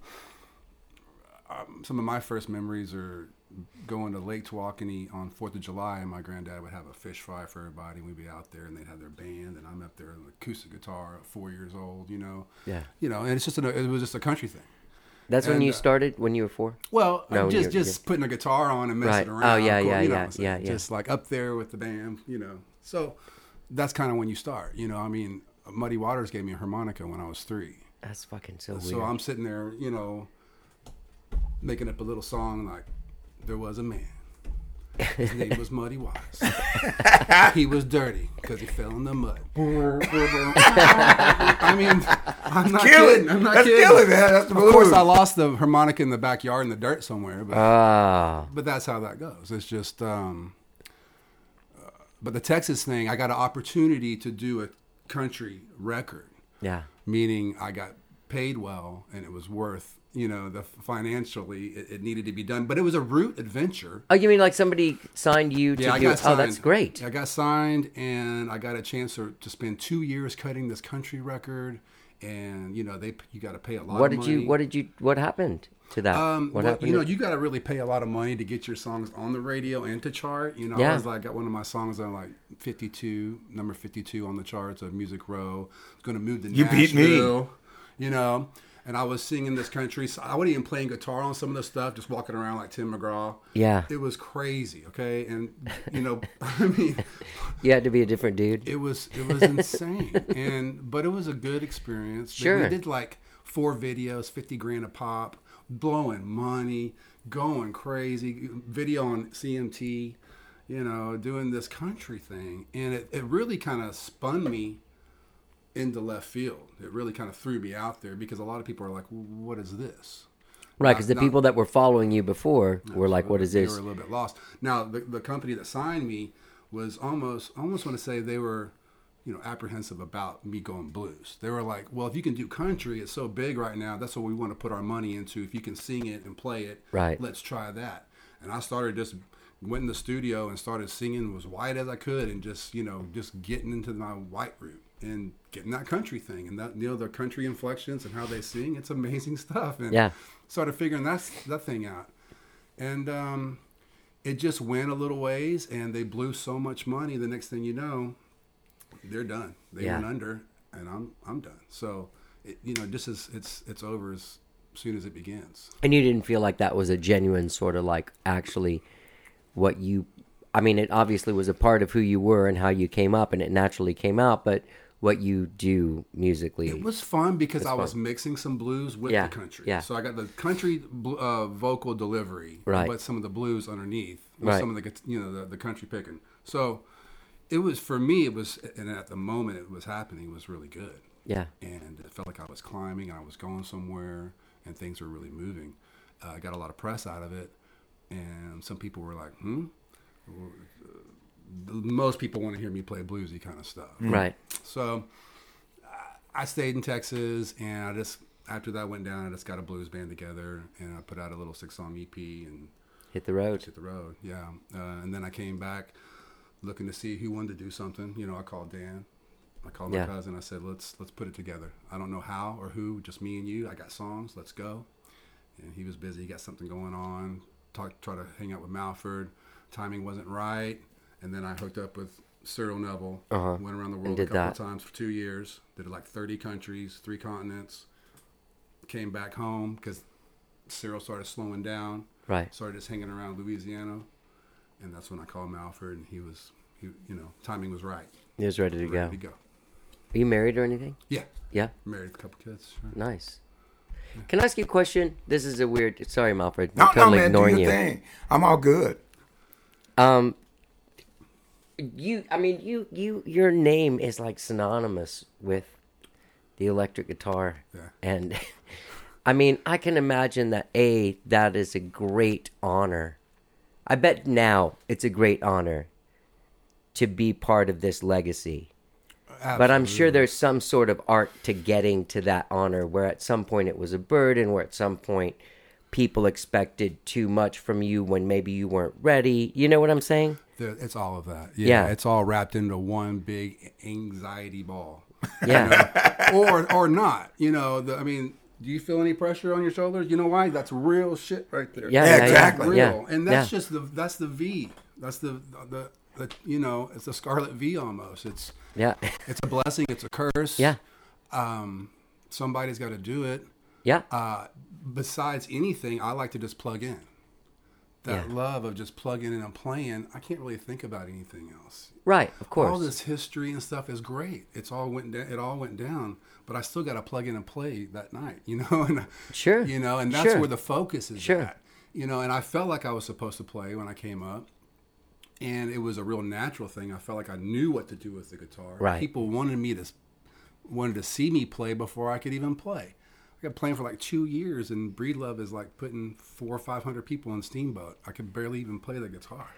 um, some of my first memories are going to Lake Tawakoni on fourth of July, and my granddad would have a fish fry for everybody. We'd be out there, and they'd have their band, and I'm up there with acoustic guitar at four years old, you know. Yeah. You know, and it's just, an, it was just a country thing. That's when And, you uh, started, when you were four? Well, No, I'm when just you're- just putting a guitar on and Right. messing Oh, around. yeah, cool, yeah, you know yeah, what I'm saying? yeah, yeah. Just like up there with the band, you know. So that's kind of when you start, you know. I mean, Muddy Waters gave me a harmonica when I was three. That's fucking so weird. So I'm sitting there, you know, making up a little song like, there was a man. His name was Muddy Waters. He was dirty because he fell in the mud. I mean, I'm not Kill kidding. it. I'm not That's kidding. killing, man. That's the Of course, blues. I lost the harmonica in the backyard in the dirt somewhere, but Ah. but that's how that goes. It's just, um, uh, but the Texas thing, I got an opportunity to do a country record, Yeah. meaning I got paid well and it was worth, you know, the financially it, it needed to be done. But it was a route adventure. Oh, you mean like somebody signed you to Yeah, I do got it? signed. Oh, that's great. I got signed, and I got a chance to, to spend two years cutting this country record. And you know, they you got to pay a lot. What of did money. you? What did you? What happened to that? Um, what well, happened? you know, to- you got to really pay a lot of money to get your songs on the radio and to chart. You know, Yeah. I was like, got one of my songs on like fifty-two, number fifty-two on the charts of Music Row. It's going to move to You beat me. Nashville, you know, and I was singing this country. So I wasn't even playing guitar on some of the stuff, just walking around like Tim McGraw. Yeah. It was crazy. Okay. And, you know, I mean, You had to be a different dude. it was it was insane, and but it was a good experience. Sure. We did like four videos, fifty grand a pop, blowing money, going crazy. Video on C M T, you know, doing this country thing, and it, it really kind of spun me into left field. It really kind of threw me out there because a lot of people are like, "What is this?" Right, because the Not- people that were following you before were like, "What is they this?" were a little bit lost. Now, the, the company that signed me was almost, I almost want to say they were, you know, apprehensive about me going blues. They were like, well, if you can do country, it's so big right now. That's what we want to put our money into. If you can sing it and play it, Right. let's try that. And I started just went in the studio and started singing as white as I could and just, you know, just getting into my white root and getting that country thing and that, you know, the country inflections and how they sing. It's amazing stuff. And Yeah. started figuring that, that thing out. And um, it just went a little ways and they blew so much money. The next thing you know, they're done. They Yeah. went under and I'm, I'm done. So, it, you know, just as it's, it's over as soon as it begins. And you didn't feel like that was a genuine sort of like actually what you, I mean, it obviously was a part of who you were and how you came up and it naturally came out, but what you do musically. It was fun because It's I was fun. mixing some blues with Yeah, the country. yeah. So I got the country bl- uh, vocal delivery, Right. but some of the blues underneath, with Right. some of the gu- you know the, the country picking. So it was for me. It was, and at the moment it was happening, it was really good. Yeah. And it felt like I was climbing, I was going somewhere, and things were really moving. Uh, I got a lot of press out of it, and some people were like, "Hmm." Well, uh, most people want to hear me play bluesy kind of stuff, Right. So I stayed in Texas, and I just after that went down, I just got a blues band together, and I put out a little six-song E P and Hit the road. hit the road. Yeah, uh, and then I came back looking to see who wanted to do something. You know, I called Dan. I called my Yeah. cousin. I said, "Let's let's put it together. I don't know how or who, just me and you. I got songs. Let's go." And he was busy. He got something going on. Talk, try to hang out with Malford. Timing wasn't right. And then I hooked up with Cyril Neville. Uh-huh. Went around the And world a did couple that. of times for two years. Did like thirty countries, three continents. Came back home because Cyril started slowing down. Right. Started just hanging around Louisiana. And that's when I called Malford, and he was, he, you know, timing was right. He was ready to go. Ready to go. Are you married or anything? Yeah. Yeah. Married a couple kids. Sure. Nice. Can I ask you a question? This is a weird. Sorry, Malford. No, I'm no, totally man, do ignoring your you. thing. I'm all good. Um, you. I mean, you. You. Your name is like synonymous with the electric guitar, Yeah. and I mean, I can imagine that. A, that is a great honor. I bet now it's a great honor to be part of this legacy. But I'm sure there's some sort of art to getting to that honor, where at some point it was a burden, where at some point people expected too much from you when maybe you weren't ready. You know what I'm saying? The- It's all of that. Yeah, Yeah. It's all wrapped into one big anxiety ball. Yeah. or or not. You know, the, I mean, do you feel any pressure on your shoulders? You know why? That's real shit right there. Yeah, Yeah, yeah, yeah, exactly. Real. Yeah. And that's yeah. just the that's the V. That's the, the the you know, it's a scarlet V almost. It's Yeah. it's a blessing, it's a curse. Yeah. Um somebody's got to do it. Yeah. Uh besides anything, I like to just plug in. That Yeah. love of just plugging in and playing, I can't really think about anything else. Right. Of course. All this history and stuff is great. It's all went down. It all went down, but I still got to plug in and play that night. You know, and Sure. you know, and that's Sure. where the focus is Sure. at. You know, and I felt like I was supposed to play when I came up, and it was a real natural thing. I felt like I knew what to do with the guitar. Right. People wanted me to wanted to see me play before I could even play. I got playing for like two years, and Breedlove is like putting four or five hundred people on Steamboat. I could barely even play the guitar.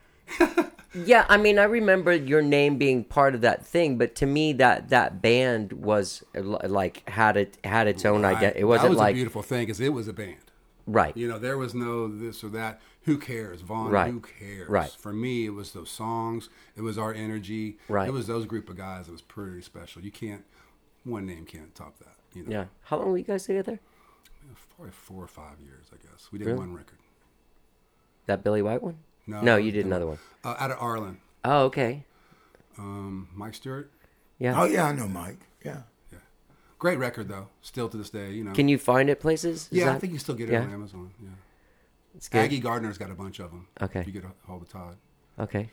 Yeah, I mean, I remember your name being part of that thing, but to me, that that band was uh, li- like had it had its own identity. It wasn't that was like a beautiful thing because it was a band. right. You know, there was no this or that. Who cares, Vaughn? Right. Who cares? Right. For me, it was those songs. It was our energy. Right. It was those group of guys that was pretty special. You can't, one name can't top that. You know. Yeah. How long were you guys together? Probably four or five years, I guess. We did Really? one record. That Billy White one? No, No, you did another one. Uh, out of Arlen. Oh, okay. Um, Mike Stewart. Yeah. Oh yeah, I know Mike. Yeah. Great record though. Still to this day, you know. Can you find it places? Is yeah, I that- think you still get it yeah? on Amazon. Yeah. It's good. Aggie Gardner's got a bunch of them. Okay. If you get a hold of Todd, Okay.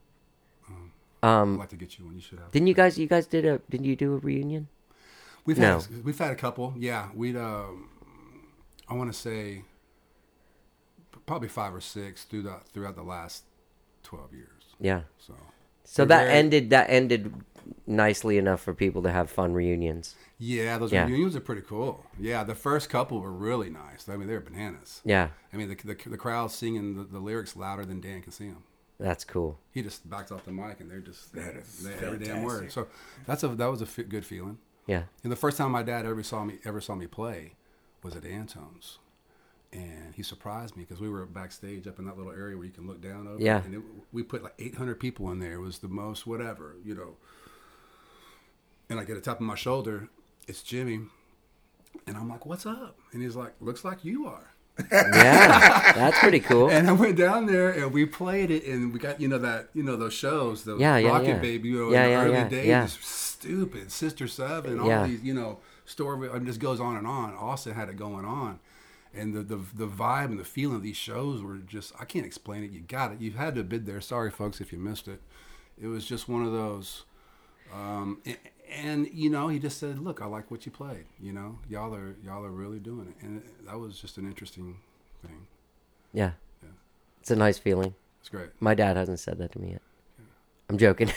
I'd Um, like to get you one. You should have. didn't you guys? You guys did a? Didn't you do a reunion? We've No. had we've had a couple. Yeah, we'd um, I want to say probably five or six through the throughout the last twelve years. Yeah. So So We're that very- ended. That ended nicely enough for people to have fun reunions. yeah, those Yeah. reunions are pretty cool. Yeah, the first couple were really nice. I mean, they were bananas. Yeah, I mean, the the, the crowd singing the, the lyrics louder than Dan can see them. that's cool. He just backs off the mic and they're just That is they, every damn word. fantastic. So that's a that was a f- good feeling. Yeah. And the first time my dad ever saw me ever saw me play was at Antone's, and he surprised me because we were backstage up in that little area where you can look down over. Yeah. And it, we put like eight hundred people in there. It was the most whatever, you know. And I get a tap on my shoulder. It's Jimmy, and I'm like, "What's up?" And he's like, "Looks like you are." Yeah, that's pretty cool. And I went down there and we played it, and we got you know that you know those shows, the Yeah, yeah, Rocket yeah. Baby, you know, Yeah, in the yeah, early yeah, days, yeah. just stupid, Sister Seven, all Yeah. these you know story. I mean, just goes on and on. Austin had it going on, and the the the vibe and the feeling of these shows were just I can't explain it. You got it. You had to have been there. Sorry, folks, if you missed it. It was just one of those. Um, and, and you know, he just said, "Look, I like what you played. You know, y'all are y'all are really doing it," and it, that was just an interesting thing. Yeah. It's a nice feeling. It's great. My dad hasn't said that to me yet. I'm joking.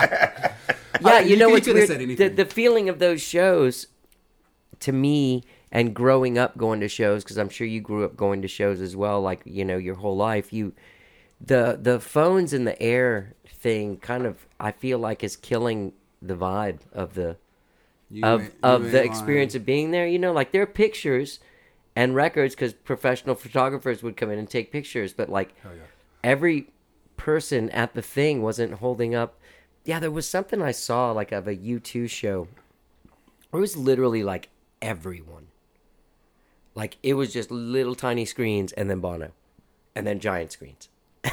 yeah, Uh, you you know could- what's you could've weird? said The, anything. the feeling of those shows, to me, and growing up going to shows, because I'm sure you grew up going to shows as well, like, you know, your whole life, you the the phones in the air thing kind of, I feel like, is killing the vibe of the You of ain't- of you the ain't experience lying. of being there. You know, like there are pictures and records because professional photographers would come in and take pictures, but like Hell yeah. every person at the thing wasn't holding up. Yeah, there was something I saw like of a U two show. It was literally like everyone. Like it was just little tiny screens and then Bono, and then giant screens.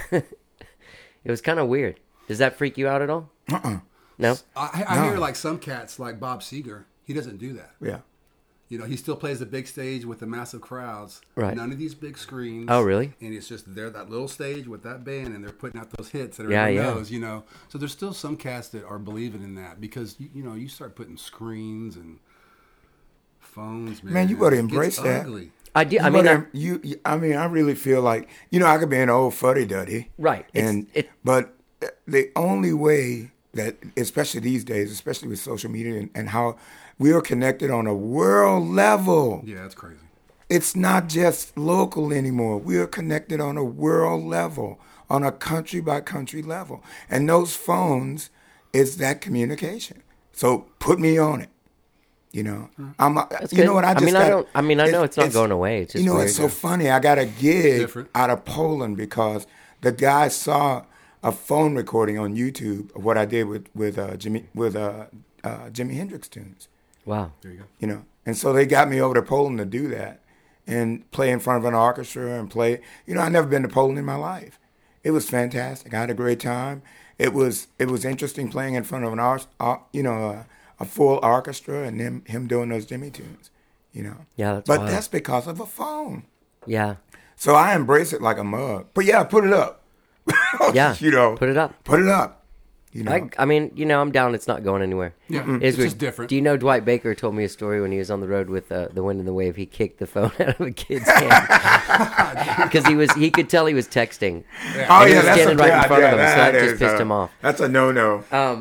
It was kind of weird. Does that freak you out at all? Uh-uh. No. I, I No. hear like some cats, like Bob Seger, he doesn't do that. Yeah. You know, he still plays the big stage with the massive crowds. Right. None of these big screens. Oh, really? And it's just they're that little stage with that band, and they're putting out those hits that Yeah, everybody yeah. knows. You know, so there's still some cats that are believing in that because you, you know you start putting screens and phones. Man, Man, you gotta it gets embrace that. ugly. I do. You I mean, better- I, you, you. I mean, I really feel like you know I could be an old fuddy duddy, Right. It's- And it- but the only way that, especially these days, especially with social media and, and how we are connected on a world level, Yeah, that's crazy. it's not just local anymore. We are connected on a world level, on a country by country level, and those phones is that communication. So put me on it. You know, I'm. A, That's you know good. what I I just. mean, I got- don't- I mean, I know it's not going away. It's just you know, weird. it's so funny. I got a gig Different. out of Poland because the guy saw a phone recording on YouTube of what I did with with uh, Jimmy with uh, uh, Jimi Hendrix tunes. wow. There you go. You know, and so they got me over to Poland to do that and play in front of an orchestra and play. You know, I've never been to Poland in my life. It was fantastic. I had a great time. It was it was interesting playing in front of an or, uh, you know a, a full orchestra and him him doing those Jimmy tunes. You know. Yeah, that's but wild. that's because of a phone. Yeah. So I embrace it like a mug. But yeah, put it up. Yeah. you know, Put it up. Put it up. You know, I, I mean, you know, I'm down. It's not going anywhere. Yeah, It's it's weird. just different. Do you know Dwight Baker told me a story when he was on the road with uh, The Wind and the Wave? He kicked the phone out of a kid's hand because he was he could tell he was texting. oh and yeah, he was that's standing a, right in yeah, front of yeah, him, so that just is, pissed uh, him off. That's a no no. Um,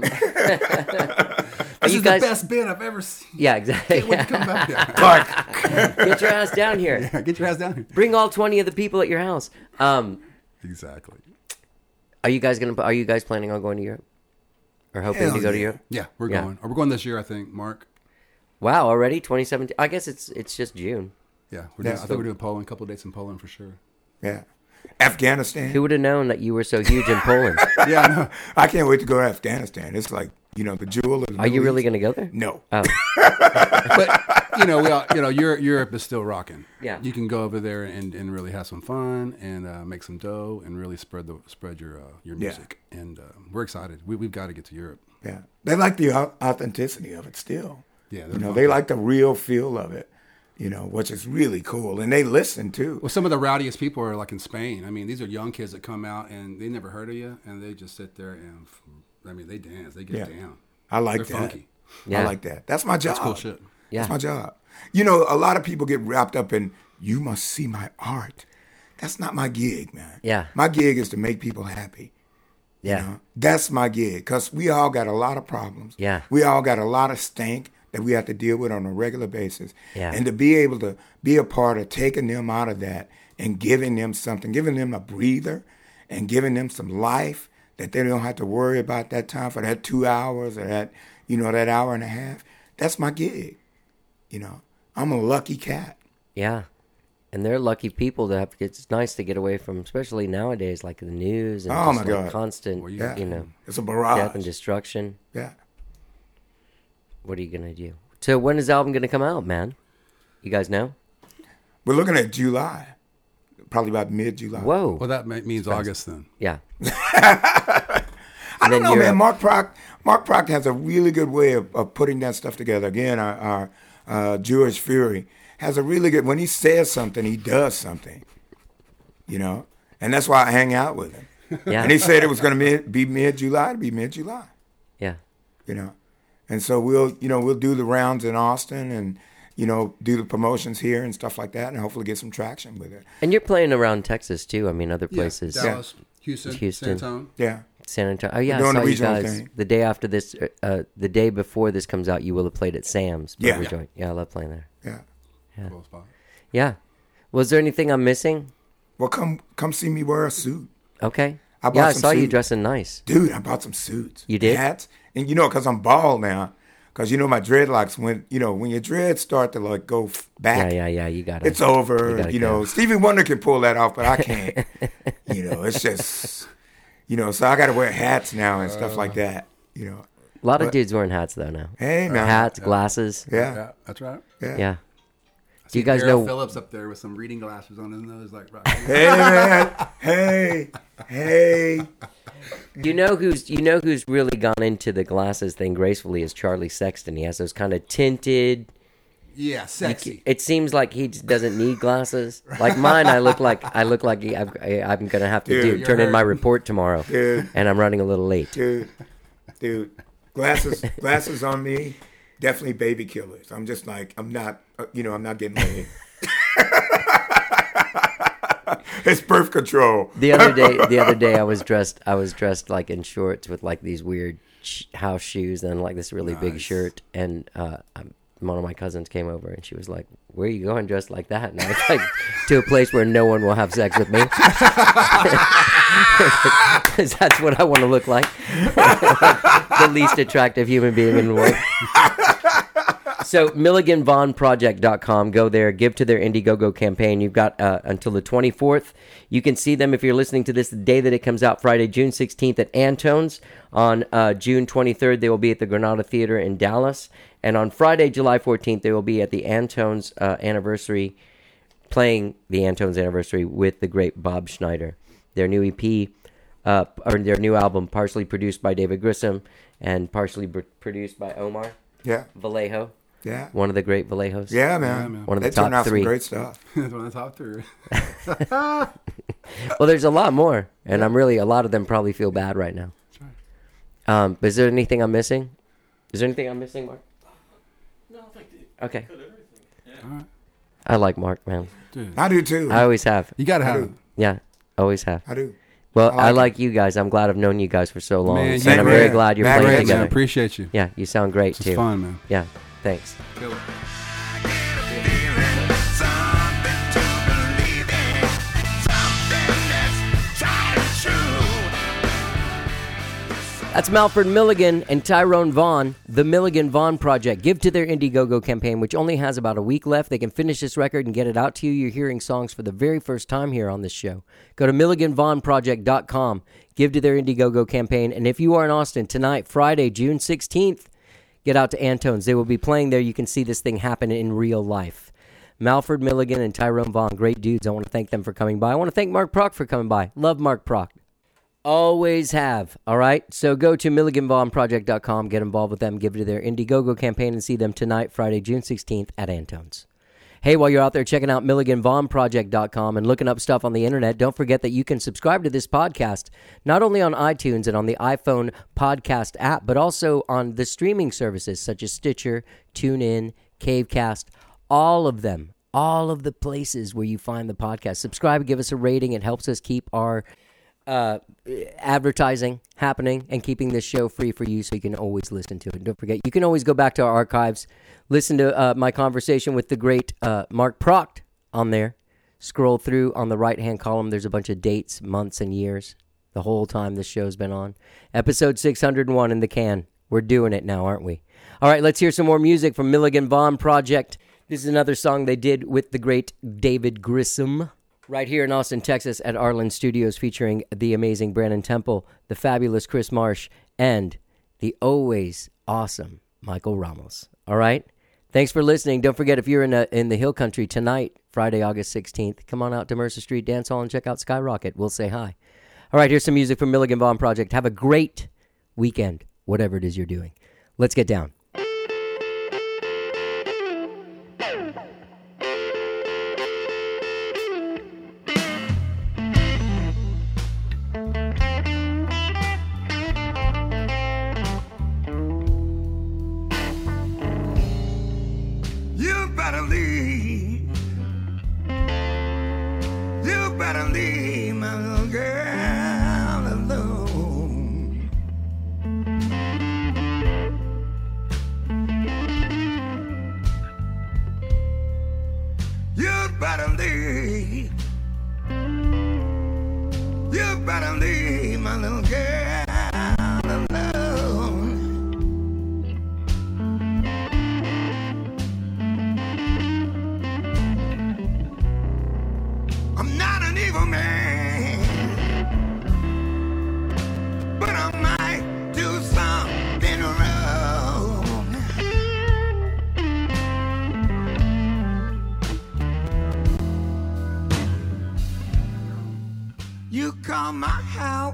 This you is guys- the best band I've ever seen. yeah, exactly. When you come back, yeah. Clark. Get your ass down here. Yeah, get your ass down here. Bring all twenty of the people at your house. Um, Exactly. are you guys gonna? Are you guys planning on going to Europe or hoping Hell to go to yeah. Europe? Yeah, we're Yeah. going. Or we're going this year, I think. Mark. Wow, already twenty seventeen. I guess it's it's just June. Yeah, we're Yeah. doing, I think we're doing Poland. A couple of dates in Poland for sure. Yeah, Afghanistan. Who would have known that you were so huge in Poland? Yeah, I know. I can't wait to go to Afghanistan. It's like you know the jewel of the Are you Middle really East. going to go there? No. Oh, But you know, we all, you know, Europe, Europe is still rocking. Yeah. you can go over there and, and really have some fun and uh, make some dough and really spread the spread your uh, your Yeah. music. And uh, we're excited. We we've got to get to Europe. Yeah, they like the au- authenticity of it still. Yeah, they're you know funky. they like the real feel of it. You know, which is really cool, and they listen too. Well, some of the rowdiest people are like in Spain. I mean, these are young kids that come out and they never heard of you, and they just sit there and, I mean, they dance, they get Yeah. down. I like They're that. funky. Yeah. I like that. That's my job. That's cool shit. Yeah. That's my job. You know, a lot of people get wrapped up in, you must see my art. That's not my gig, man. Yeah. My gig is to make people happy. yeah. You know? That's my gig because we all got a lot of problems. Yeah. We all got a lot of stank that we have to deal with on a regular basis. Yeah. And to be able to be a part of taking them out of that and giving them something, giving them a breather and giving them some life that they don't have to worry about that time for that two hours or that, you know, that hour and a half. That's my gig. You know, I'm a lucky cat. Yeah. And they're lucky people to have. It's nice to get away from, especially nowadays, like the news and Oh, just my like God. constant, Well, Yeah. you know, It's a barrage. death and destruction. Yeah. What are you gonna do? So when is the album gonna come out, man? You guys know? We're looking at July, probably about mid-July. Whoa. Well, that ma- means August then. Yeah. I don't then know, you're man. up. Mark Proct, Mark Proct has a really good way of, of putting that stuff together. Again, our, our uh, Jewish Fury has a really good. When he says something, he does something. You know, and that's why I hang out with him. Yeah. And he said it was going to be mid-July. To be mid-July. Yeah. You know, and so we'll, you know, we'll do the rounds in Austin and, you know, do the promotions here and stuff like that, and hopefully get some traction with it. And you're playing around Texas too. I mean, other Yeah, places. Dallas, Houston, Houston. San Antonio. Yeah. San Antonio. Oh yeah, I doing saw the you regional guys thing. the day after this. Uh, the day before this comes out, you will have played at Sam's. Yeah. Burger Joint. Yeah, I love playing there. Yeah. Yeah. Cool spot. Yeah. Was there anything I'm missing? Well, come come see me wear a suit. Okay. I bought yeah, I some saw you suits. dressing nice. Dude, I bought some suits. You did? Hats. And you know, because I'm bald now, because you know my dreadlocks, when you know, when your dreads start to like go f- back, Yeah, yeah, yeah. You got it. it's over. You gotta You, know, go. Stevie Wonder can pull that off, but I can't. You know, it's just, you know, so I got to wear hats now and stuff like that. You know, A lot of But- dudes wearing hats though now. hey man, Hats, glasses. yeah, Yeah, that's right. yeah. Yeah. I Do you see guys Daryl know? Phillips up there with some reading glasses on his nose, like right. Hey man, hey, hey. You know who's you know who's really gone into the glasses thing gracefully is Charlie Sexton. He has those kind of tinted. Yeah, sexy. It seems like he just doesn't need glasses. Like mine, I look like I look like he, I've, I, I'm gonna have to Dude, do you're turn in hurt. my report tomorrow, Dude. and I'm running a little late. Dude, dude, glasses, glasses on me, definitely baby killers. I'm just like, I'm not, uh, you know, I'm not getting laid. It's birth control. The other day, the other day, I was dressed. I was dressed like in shorts with like these weird sh- house shoes and like this really big Nice. shirt. And uh, um, one of my cousins came over and she was like, "Where are you going dressed like that?" And I was like, "To a place where no one will have sex with me, because that's what I want to look like, the least attractive human being in the world." So milligan vaughn project dot com, go there, give to their Indiegogo campaign. You've got uh, until the twenty-fourth. You can see them if you're listening to this the day that it comes out, Friday, June sixteenth at Antone's. On uh, June twenty-third, they will be at the Granada Theater in Dallas. And on Friday, July fourteenth, they will be at the Antone's uh, anniversary, playing the Antone's anniversary with the great Bob Schneider. Their new E P, uh, or their new album, partially produced by David Grissom and partially pr- produced by Omar Yeah, Vallejo. yeah, One of the great Vallejos. yeah, man. man. One of they the top turn out three. some great stuff. That's one of the top three. Well, there's a lot more, and I'm really a lot of them probably feel bad right now. Um, but is there anything I'm missing? Is there anything I'm missing, Mark? No, I think they Okay, covered everything. Yeah. I like Mark, man. Dude, I do too. I always have. you gotta I have do. it. Yeah, always have. I do. Well, I I like like you guys. I'm glad I've known you guys for so long, Man, and you're I'm great. very glad you're Man, playing great, Man, together. appreciate you. Yeah, you sound great It's too. fun, man. Yeah, thanks. Kill it. Something to believe in, something that's tried and true. That's Malford Milligan and Tyrone Vaughn, the Milligan Vaughn Project. Give to their Indiegogo campaign, which only has about a week left. They can finish this record and get it out to you. You're hearing songs for the very first time here on this show. Go to milligan vaughn project dot com. Give to their Indiegogo campaign. And if you are in Austin tonight, Friday, June sixteenth, get out to Antone's. They will be playing there. You can see this thing happen in real life. Malford Milligan and Tyrone Vaughn, great dudes. I want to thank them for coming by. I want to thank Mark Prock for coming by. Love Mark Prock. Always have. All right. So go to milligan vaughn project dot com, get involved with them, give to their Indiegogo campaign, and see them tonight, Friday, June sixteenth at Antone's. Hey, while you're out there checking out milligan vaughn project dot com and looking up stuff on the internet, don't forget that you can subscribe to this podcast not only on iTunes and on the iPhone podcast app, but also on the streaming services such as Stitcher, TuneIn, Cavecast, all of them, all of the places where you find the podcast. Subscribe, give us a rating. It helps us keep our uh, advertising happening and keeping this show free for you so you can always listen to it. Don't forget, you can always go back to our archives, listen to uh, my conversation with the great uh, Mark Proct on there. Scroll through on the right-hand column. There's a bunch of dates, months, and years the whole time this show's been on. Episode six hundred one in the can. We're doing it now, aren't we? All right, let's hear some more music from Milligan Vaughn Project. This is another song they did with the great David Grissom. Right here in Austin, Texas at Arlen Studios, featuring the amazing Brandon Temple, the fabulous Chris Marsh, and the always awesome Michael Ramos. All right? Thanks for listening. Don't forget, if you're in, a, in the Hill Country tonight, Friday, August sixteenth, come on out to Mercer Street Dance Hall and check out Skyrocket. We'll say hi. All right, here's some music from Milligan Vaughn Project. Have a great weekend, whatever it is you're doing. Let's get down. You better leave. You better leave my little girl alone.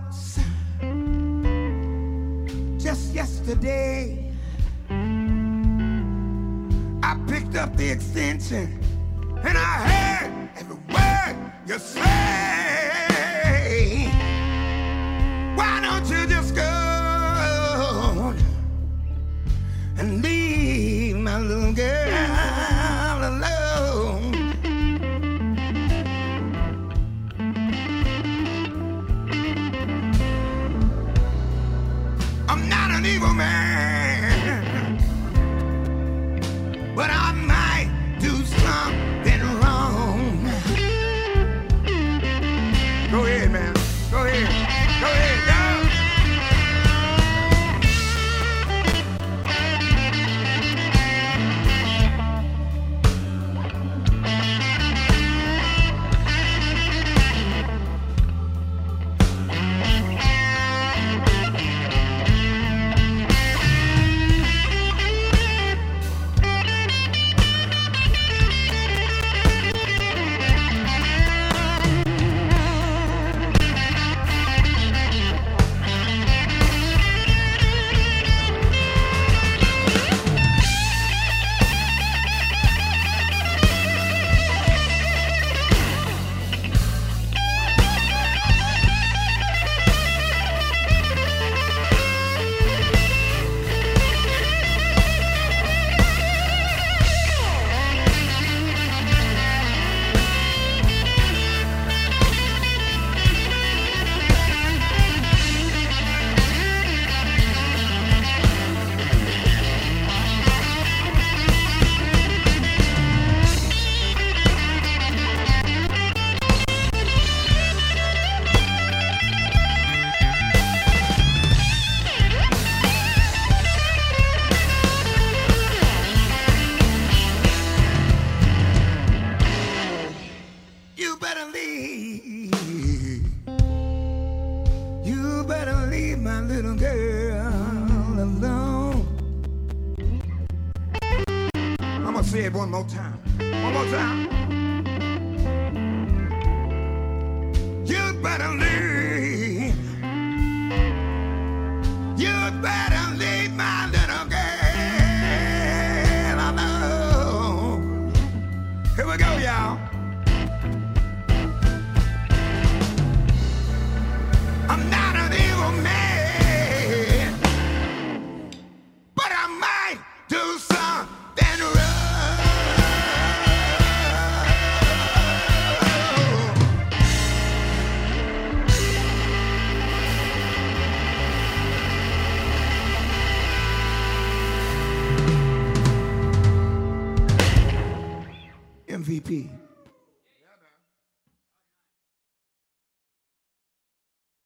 house just yesterday. I picked up the extension and I heard every word you say. Why don't you just go and leave my little girl alone? I'm not an evil man, but I might do something wrong. Go ahead, man. Go ahead. Go ahead, go. You better leave. You better leave my little girl alone. I'm gonna say it one more time. One more time. You better leave. You better leave my little girl alone. Here we go, y'all. I'm not an evil man, but I might do something wrong. M V P.